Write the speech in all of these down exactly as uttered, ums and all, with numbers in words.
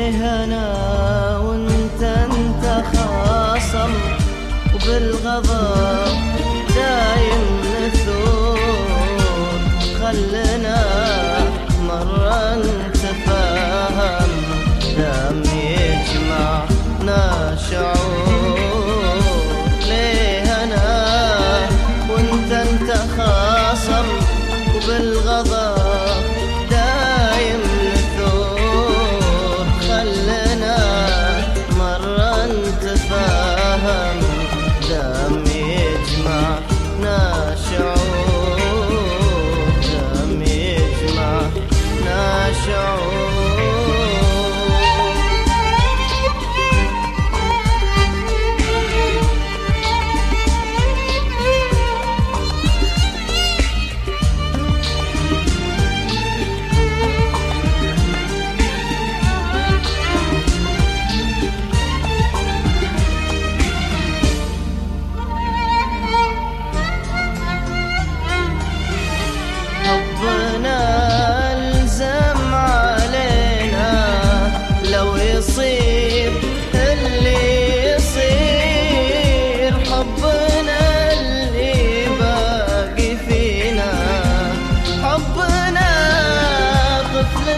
ليه أنا وانت انت خاصم وبالغضب دايم نثور. خلنا مرة نتفاهم دام يجمعنا شعور. ليه أنا وانت انت خاصم وبالغضب دايم نثور. خلنا مرة نتفاهم دام يجمعنا شعور. دام يجمعنا شعور. يصير اللي يصير حبنا اللي باقي فينا. حبنا طفل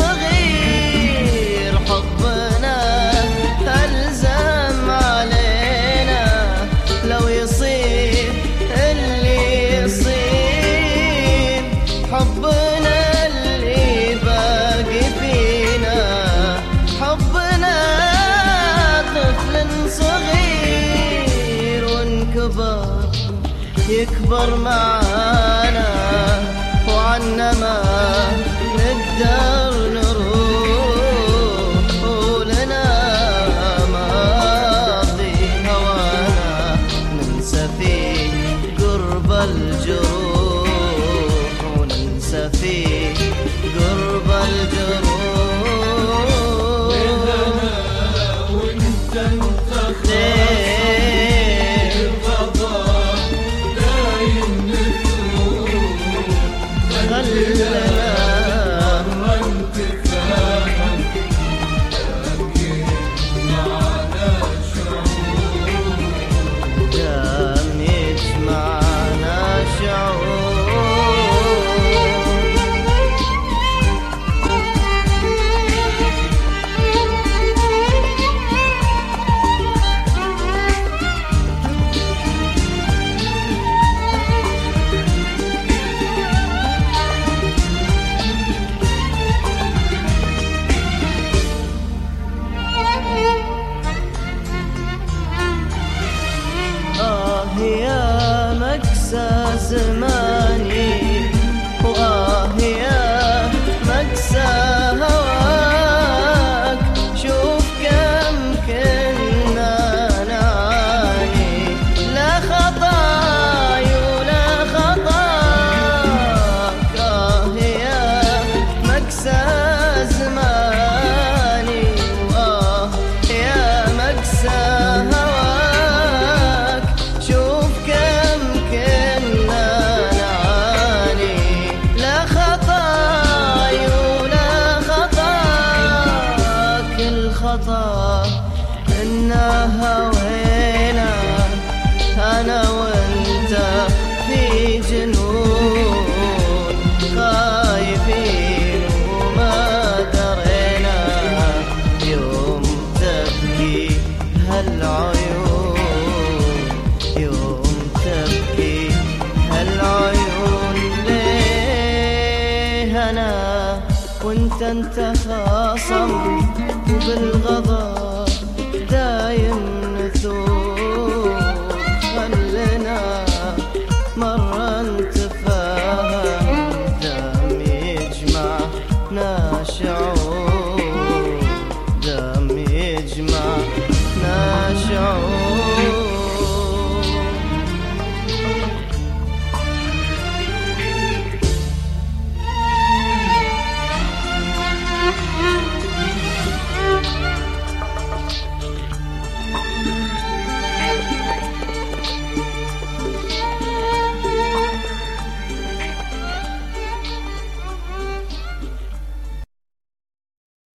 صغير حبنا ألزم علينا. لو يصير اللي يصير حبنا اللي باقي فينا. حبنا طفل صغير ونكبر يكبر معانا وعنا ما نقدر نروح. ولنا ماضي هوانا ننسى فيه قرب الجروح. وننسى فيه قرب الجروح. يا مكسى زماني وآه يا مكسى هواك. شوف كم كنا نعاني لا خطاي ولا خطاك. آه يا مكسى زماني وآه يا مكسى هواك. شوف كم كنا نعاني لا خطاي ولا خطاك. الخطا إنا هوينا أنا وأنت في جنون خايفين وما درينا. يوم تبكي هالعيون يوم تبكي هالعيون. ليه أنا وانت انت خاصم وبالغضب دايم نثور.